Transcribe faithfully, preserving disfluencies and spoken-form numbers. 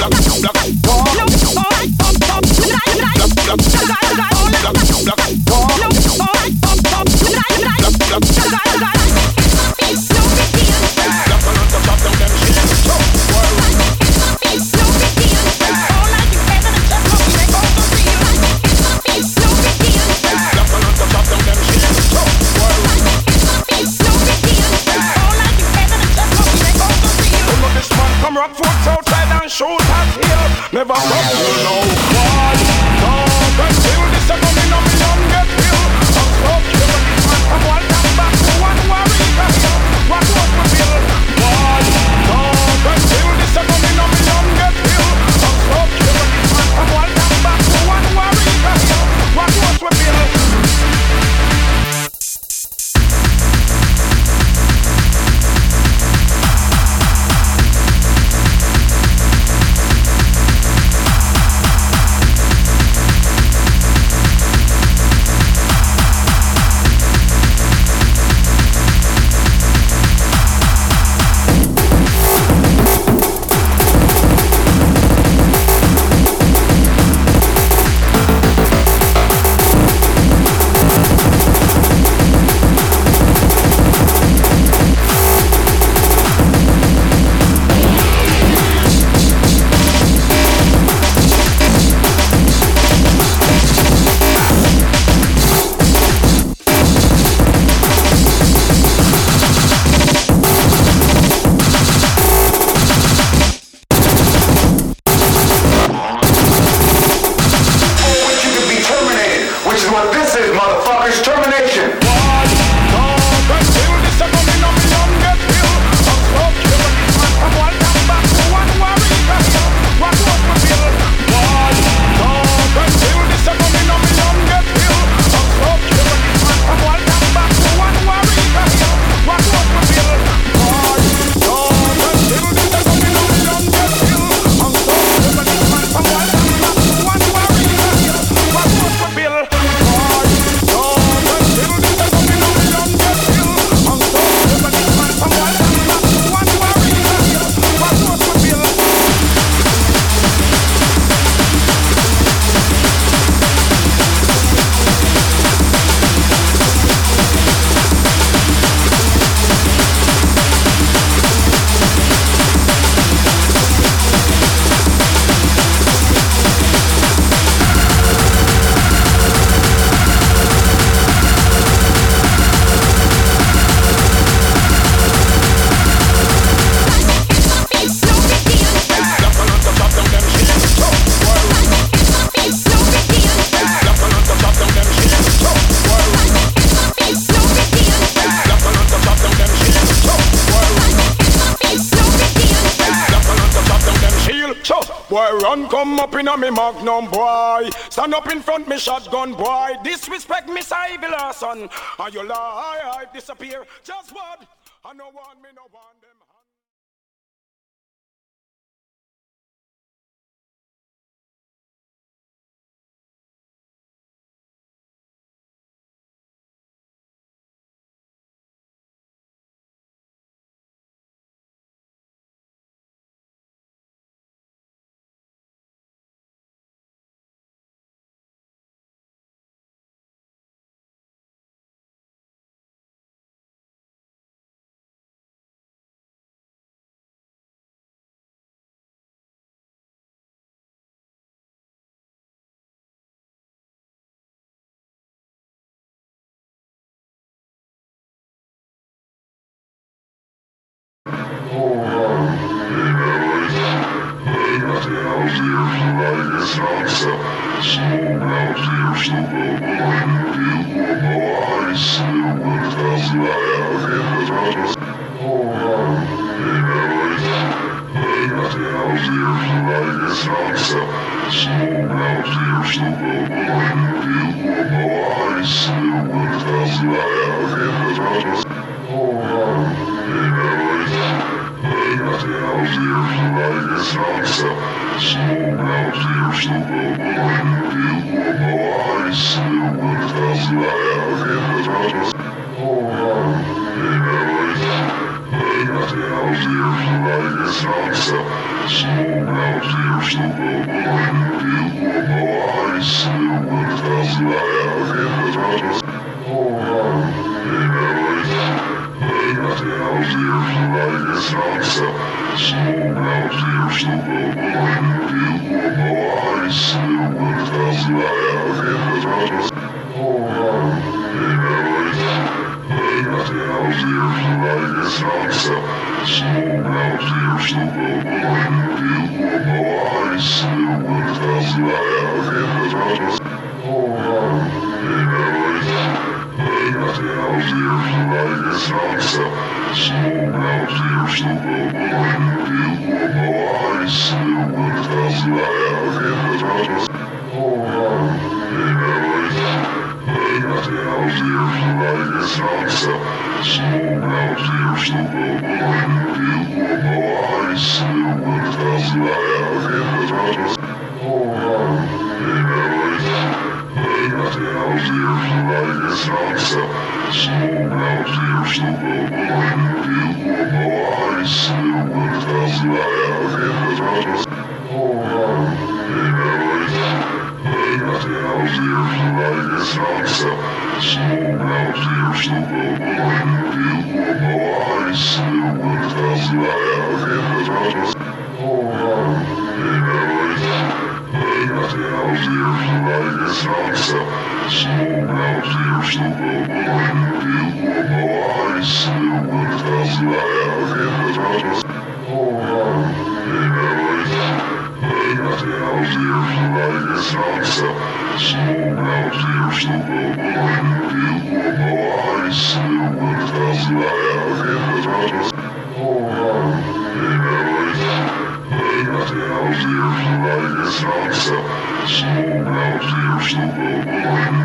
Never stop, you know why. Talk until this a coming on me young get ill. I'm stuck here with this man from one come back to one worry here. What was my bill? Why? Talk until this a coming on me young get ill. I'm stuck here with this man from one come back to one worry here. What was my bill? Boy, run, come up in a me magnum, boy. Stand up in front, me shotgun, boy. Disrespect me, Ivy son. And you lie, I disappear. Just what? I no want me, no want them. Slow down,